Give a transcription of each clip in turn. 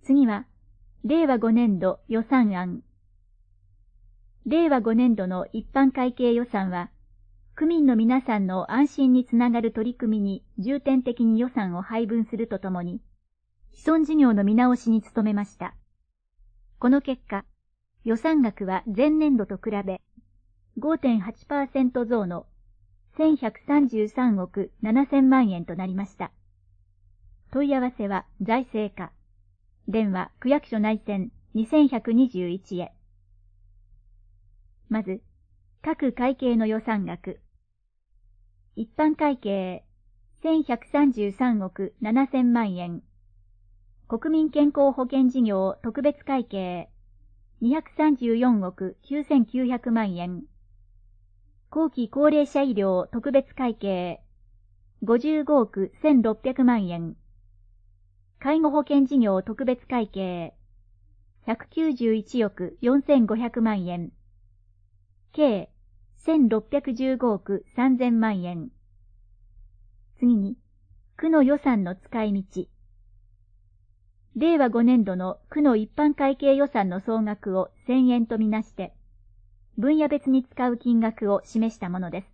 次は、令和5年度予算案。令和5年度の一般会計予算は、区民の皆さんの安心につながる取り組みに重点的に予算を配分するとともに、既存事業の見直しに努めました。この結果、予算額は前年度と比べ 5.8% 増の1133億7000万円となりました。問い合わせは財政課。電話区役所内線2121へ。まず、各会計の予算額。一般会計1133億7000万円。国民健康保険事業特別会計234億9900万円。後期高齢者医療特別会計55億1600万円。介護保険事業特別会計191億4500万円。計1615億3000万円。次に、区の予算の使い道。令和5年度の区の一般会計予算の総額を1000円とみなして、分野別に使う金額を示したものです。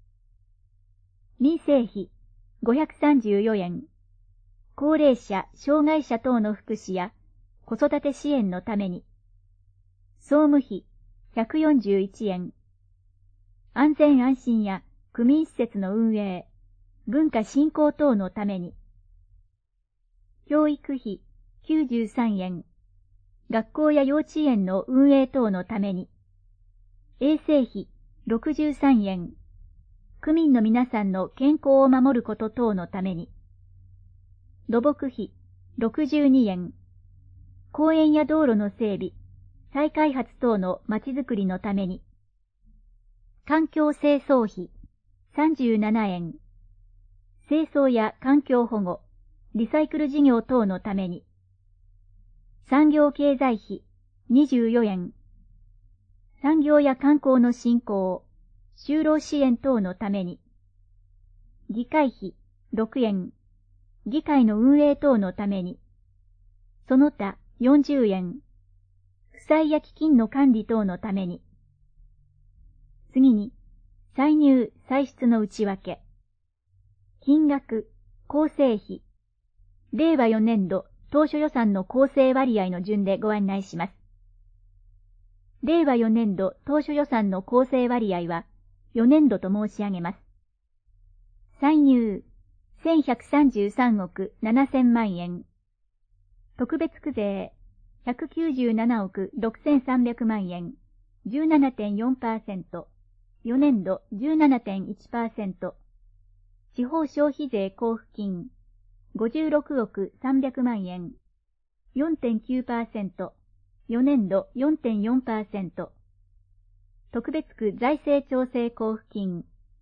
民生費534円。高齢者、障害者等の福祉や子育て支援のために。総務費141円。安全安心や区民施設の運営、文化振興等のために。教育費93円。学校や幼稚園の運営等のために。衛生費63円。区民の皆さんの健康を守ること等のために。土木費62円。公園や道路の整備、再開発等のまちづくりのために。環境清掃費37円。清掃や環境保護、リサイクル事業等のために。産業経済費24円。産業や観光の振興、就労支援等のために。議会費6円。議会の運営等のために。その他40円。負債や基金の管理等のために。次に、歳入歳出の内訳。金額、構成費。令和4年度当初予算の構成割合の順でご案内します。令和4年度当初予算の構成割合は4年度と申し上げます。歳入1133億7000万円。特別区税197億6300万円。17.4%。4年度 17.1%。地方消費税交付金56億300万円。4.9%。4年度 4.4%。特別区財政調整交付金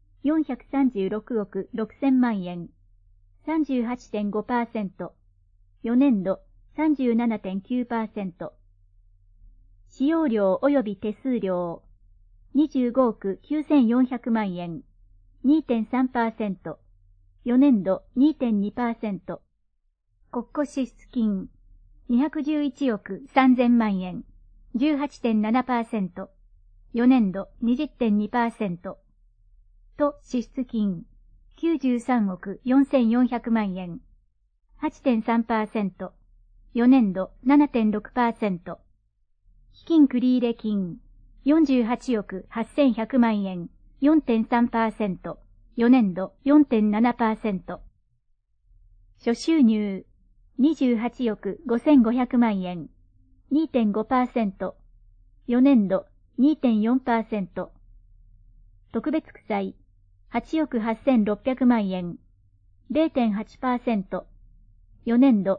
436億6000万円。38.5%。4年度 37.9%。使用料及び手数料25億9400万円。2.3%。4年度 2.2%。国庫支出金211億3000万円。18.7%。4年度 20.2%。と支出金93億4400万円。8.3%。4年度 7.6%。基金繰入金48億8100万円。4.3%。4年度 4.7%。諸収入28億5500万円。2.5%。4年度 2.4%。特別区債8億8600万円。0.8%。4年度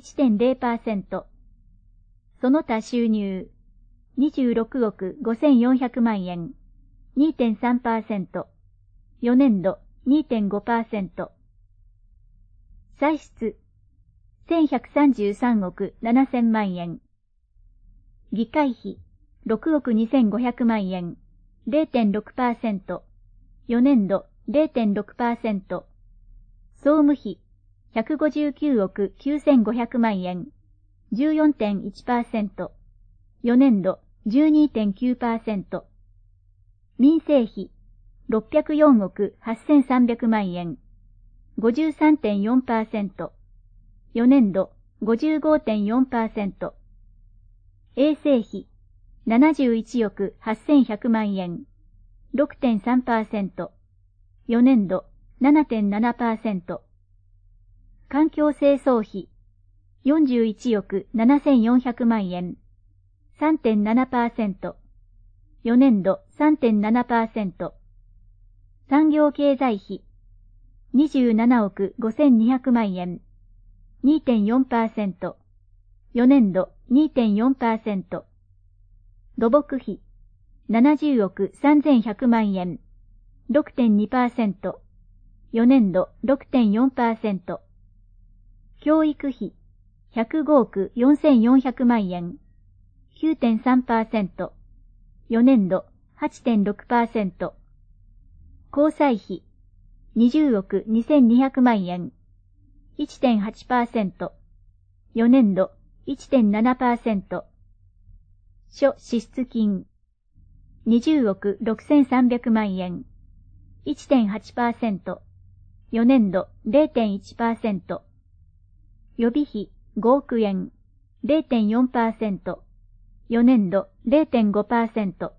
1.0%。その他収入26億5400万円。2.3%。4年度 2.5%。歳出1133億7000万円。議会費6億2500万円。0.6%。4年度 0.6%。総務費159億9500万円。 14.1%、4年度 12.9%、民生費604億8300万円、53.4%、4年度 55.4%、衛生費71億8100万円、6.3%、4年度 7.7%、環境清掃費41億7400万円、3.7%、4年度 3.7%、産業経済費27億5200万円、2.4%、4年度 2.4%、土木費70億3100万円、6.2%、4年度 6.4%、教育費105億4400万円、9.3%、4年度 8.6%、交際費20億2200万円、1.8%、4年度 1.7%、諸支出金20億6300万円、1.8%、4年度 0.1%、予備費5億円、0.4%、4年度 0.5%。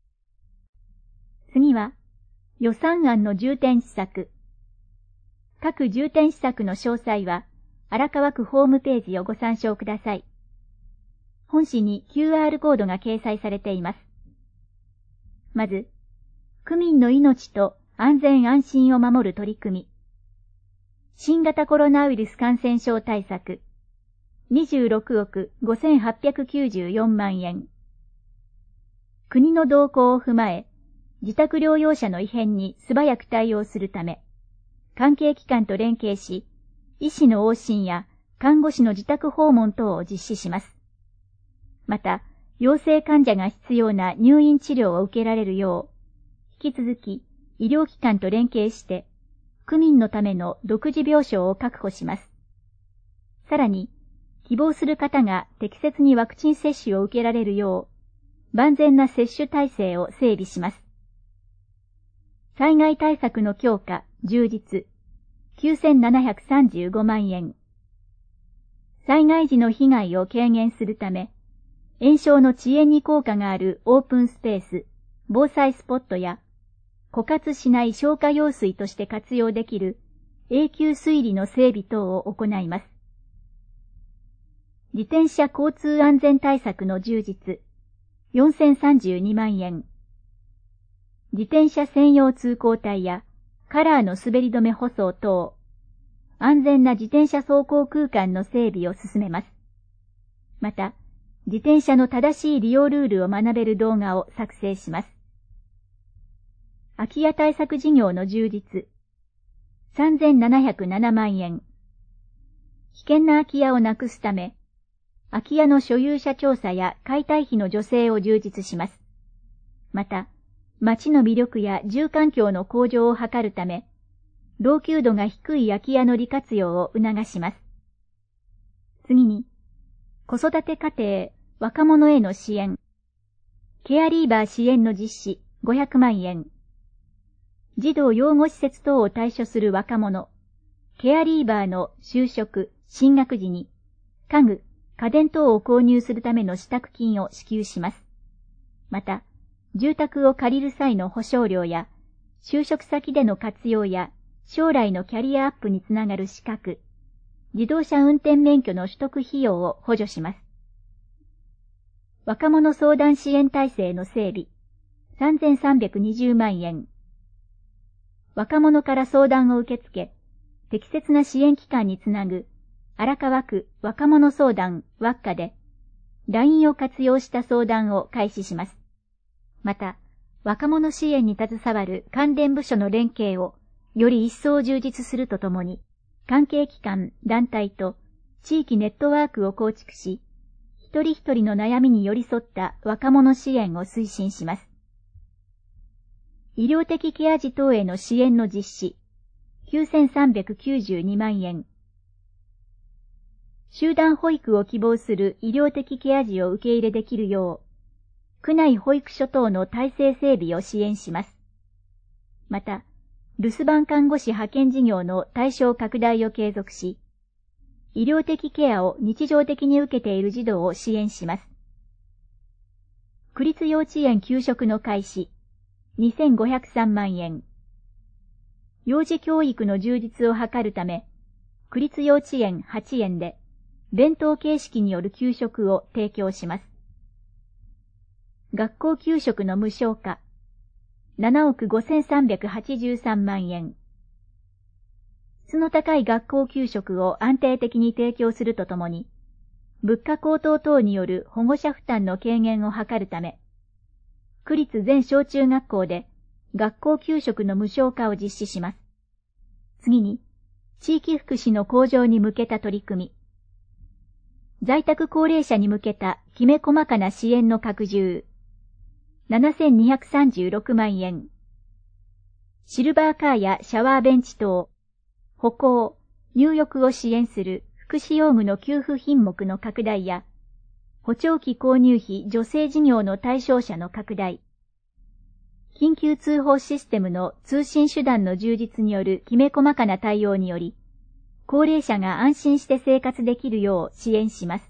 次は、予算案の重点施策。各重点施策の詳細は、荒川区ホームページをご参照ください。本誌に QR コードが掲載されています。まず、区民の命と安全安心を守る取り組み。新型コロナウイルス感染症対策。26億5894万円。国の動向を踏まえ、自宅療養者の異変に素早く対応するため、関係機関と連携し、医師の往診や看護師の自宅訪問等を実施します。また、陽性患者が必要な入院治療を受けられるよう、引き続き医療機関と連携して、区民のための独自病床を確保します。さらに、希望する方が適切にワクチン接種を受けられるよう、万全な接種体制を整備します。災害対策の強化、充実、9735万円。災害時の被害を軽減するため、延焼の遅延に効果があるオープンスペース、防災スポットや、枯渇しない消火用水として活用できる永久水利の整備等を行います。自転車交通安全対策の充実、4032万円。自転車専用通行帯やカラーの滑り止め舗装等、安全な自転車走行空間の整備を進めます。また、自転車の正しい利用ルールを学べる動画を作成します。空き家対策事業の充実、3707万円。危険な空き家をなくすため、空き家の所有者調査や解体費の助成を充実します。また、街の魅力や住環境の向上を図るため、老朽度が低い空き家の利活用を促します。次に、子育て家庭、若者への支援。ケアリーバー支援の実施500万円。児童養護施設等を対処する若者、ケアリーバーの就職、進学時に、家具、家電等を購入するための支度金を支給します。また、住宅を借りる際の保証料や、就職先での活用や、将来のキャリアアップにつながる資格、自動車運転免許の取得費用を補助します。若者相談支援体制の整備、3320万円。若者から相談を受け付け、適切な支援機関につなぐ、荒川区若者相談ワッカで、LINE を活用した相談を開始します。また、若者支援に携わる関連部署の連携をより一層充実するとともに、関係機関、団体と地域ネットワークを構築し、一人一人の悩みに寄り添った若者支援を推進します。医療的ケア児等への支援の実施、9392万円。 集団保育を希望する医療的ケア児を受け入れできるよう、区内保育所等の体制整備を支援します。また、留守番看護師派遣事業の対象拡大を継続し、医療的ケアを日常的に受けている児童を支援します。区立幼稚園給食の開始、2503万円。幼児教育の充実を図るため、区立幼稚園8園で、弁当形式による給食を提供します。学校給食の無償化、7億5383万円。質の高い学校給食を安定的に提供するとともに、物価高騰等による保護者負担の軽減を図るため、区立全小中学校で学校給食の無償化を実施します。次に、地域福祉の向上に向けた取り組み。在宅高齢者に向けたきめ細かな支援の拡充。7236万円。シルバーカーやシャワーベンチ等、歩行、入浴を支援する福祉用具の給付品目の拡大や、補聴器購入費助成事業の対象者の拡大、緊急通報システムの通信手段の充実によるきめ細かな対応により、高齢者が安心して生活できるよう支援します。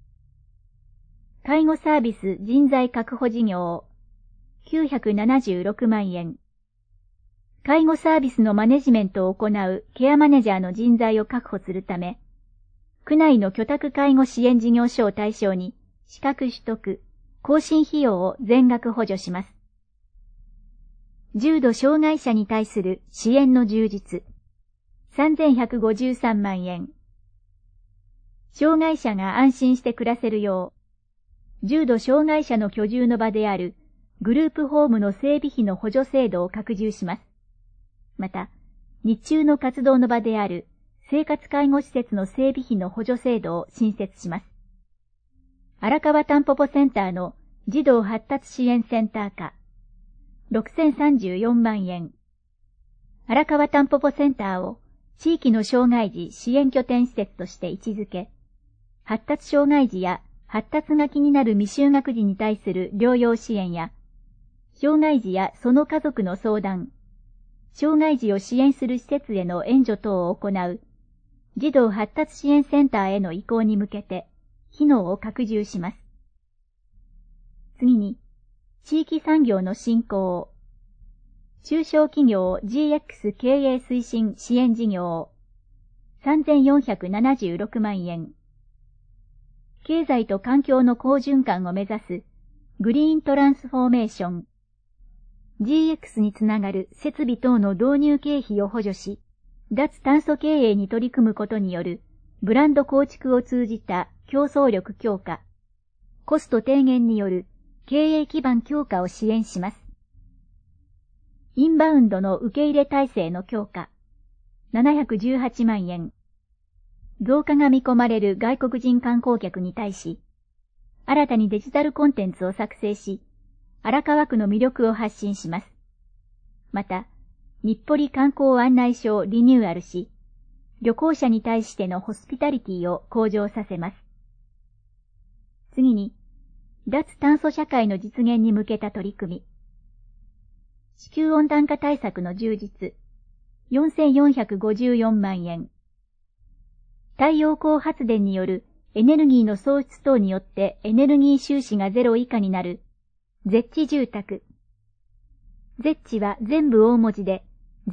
介護サービス人材確保事業、976万円。介護サービスのマネジメントを行うケアマネジャーの人材を確保するため、区内の居宅介護支援事業所を対象に資格取得、更新費用を全額補助します。重度障害者に対する支援の充実、3153万円。障害者が安心して暮らせるよう、重度障害者の居住の場であるグループホームの整備費の補助制度を拡充します。また、日中の活動の場である生活介護施設の整備費の補助制度を新設します。荒川たんぽぽセンターの児童発達支援センター課、6034万円。荒川たんぽぽセンターを地域の障害児支援拠点施設として位置づけ、発達障害児や発達が気になる未就学児に対する療養支援や、障害児やその家族の相談、障害児を支援する施設への援助等を行う児童発達支援センターへの移行に向けて機能を拡充します。次に、地域産業の振興、中小企業 GX 経営推進支援事業、3476万円。経済と環境の好循環を目指すグリーントランスフォーメーション、GX につながる設備等の導入経費を補助し、脱炭素経営に取り組むことによるブランド構築を通じた競争力強化、コスト低減による経営基盤強化を支援します。インバウンドの受け入れ体制の強化、718万円。増加が見込まれる外国人観光客に対し、新たにデジタルコンテンツを作成し、荒川区の魅力を発信します。また、日暮里観光案内所をリニューアルし、旅行者に対してのホスピタリティを向上させます。次に、脱炭素社会の実現に向けた取り組み。地球温暖化対策の充実、4454万円。太陽光発電によるエネルギーの創出等によってエネルギー収支がゼロ以下になる、ゼッチ住宅。ゼッチは全部大文字で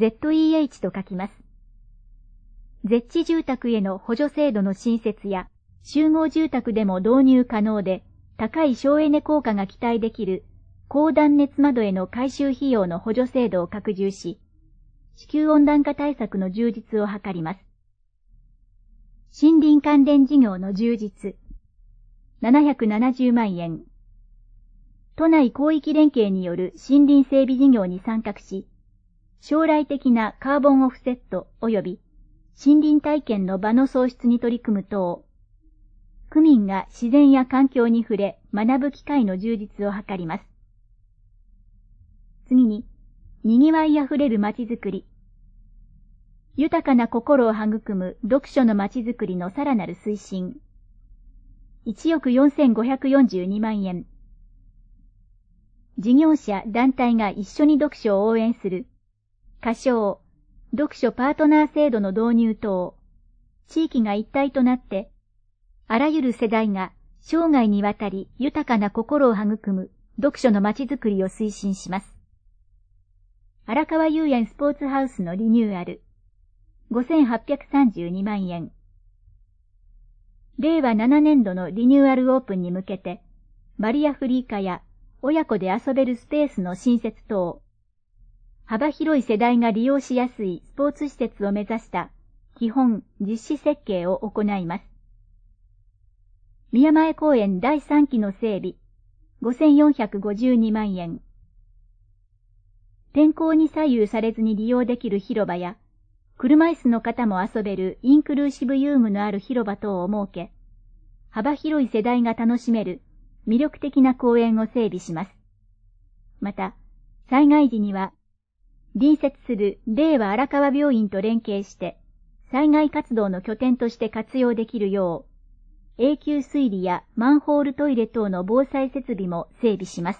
ZEH と書きます。ゼッチ住宅への補助制度の新設や集合住宅でも導入可能で高い省エネ効果が期待できる高断熱窓への改修費用の補助制度を拡充し、地球温暖化対策の充実を図ります。森林関連事業の充実、770万円。都内広域連携による森林整備事業に参画し、将来的なカーボンオフセット及び森林体験の場の創出に取り組む等、区民が自然や環境に触れ学ぶ機会の充実を図ります。次に、賑わいあふれる街づくり。 豊かな心を育む読書のまちづくりのさらなる推進。1億4542万円。事業者、団体が一緒に読書を応援する。仮称、読書パートナー制度の導入等。地域が一体となって、あらゆる世代が生涯にわたり豊かな心を育む読書のまちづくりを推進します。荒川遊園スポーツハウスのリニューアル。5832万円。令和7年度のリニューアルオープンに向けて、バリアフリー化や親子で遊べるスペースの新設等、幅広い世代が利用しやすいスポーツ施設を目指した基本実施設計を行います。宮前公園第3期の整備、5452万円。天候に左右されずに利用できる広場や、車椅子の方も遊べるインクルーシブ遊具のある広場等を設け、幅広い世代が楽しめる魅力的な公園を整備します。また、災害時には、隣接する令和荒川病院と連携して、災害活動の拠点として活用できるよう、永久水利やマンホールトイレ等の防災設備も整備します。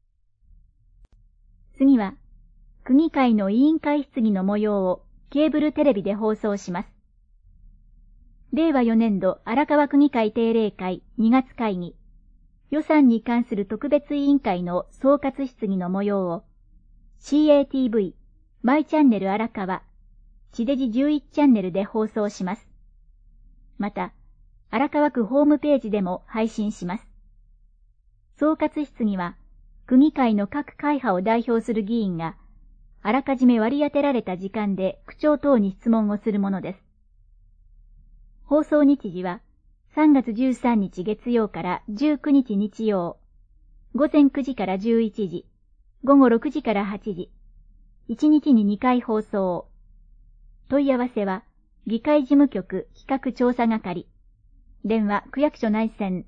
次は、区議会の委員会質疑の模様をケーブルテレビで放送します。令和4年度荒川区議会定例会2月会議、予算に関する特別委員会の総括質疑の模様を CATV、マイチャンネル荒川、地デジ11チャンネルで放送します。また、荒川区ホームページでも配信します。総括質疑は、区議会の各会派を代表する議員が、あらかじめ割り当てられた時間で区長等に質問をするものです。放送日時は3月13日月曜から19日日曜、午前9時から11時、午後6時から8時、1日に2回放送。問い合わせは議会事務局企画調査係、電話区役所内線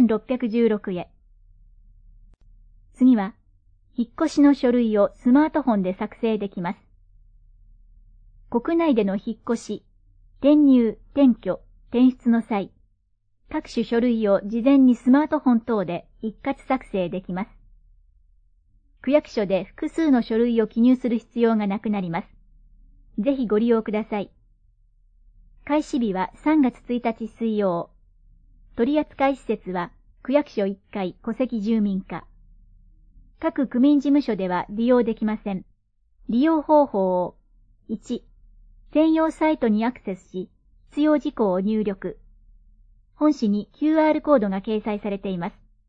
3616へ。次は、引っ越しの書類をスマートフォンで作成できます。国内での引っ越し、転入、転居、転出の際、各種書類を事前にスマートフォン等で一括作成できます。区役所で複数の書類を記入する必要がなくなります。ぜひご利用ください。開始日は3月1日水曜。取扱施設は区役所1階戸籍住民課。各区民事務所では利用できません。利用方法を、1、専用サイトにアクセスし、必要事項を入力。本紙に QR コードが掲載されています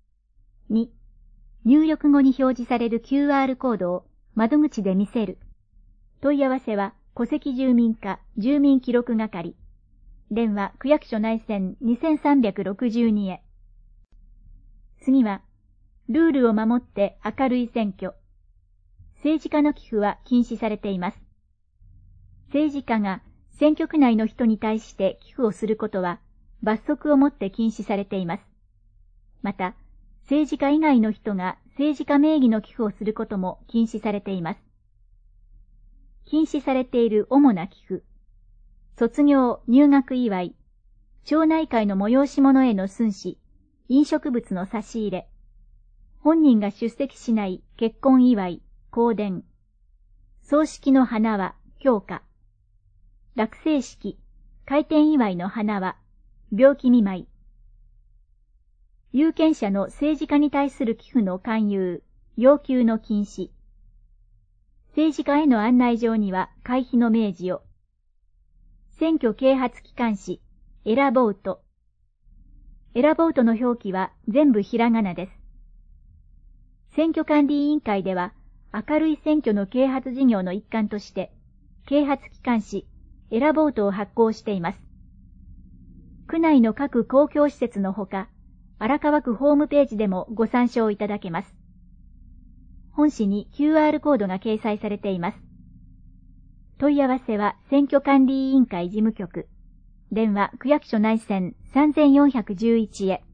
。2、入力後に表示される QR コードを窓口で見せる。問い合わせは戸籍住民課住民記録係。電話区役所内線2362へ。次は、ルールを守って明るい選挙。政治家の寄付は禁止されています。政治家が選挙区内の人に対して寄付をすることは罰則をもって禁止されています。また、政治家以外の人が政治家名義の寄付をすることも禁止されています。禁止されている主な寄付。卒業、入学祝い、町内会の催し物への寸志、飲食物の差し入れ、本人が出席しない結婚祝い、香典、葬式の花輪、評価、落成式、開店祝いの花輪、病気見舞い、有権者の政治家に対する寄付の勧誘、要求の禁止、政治家への案内状には回避の明示を、選挙啓発機関紙、エラボート。エラボートの表記は全部ひらがなです。選挙管理委員会では、明るい選挙の啓発事業の一環として、啓発機関紙、エラボートを発行しています。区内の各公共施設のほか、荒川区ホームページでもご参照いただけます。本紙に QR コードが掲載されています。問い合わせは選挙管理委員会事務局、電話区役所内線3411へ。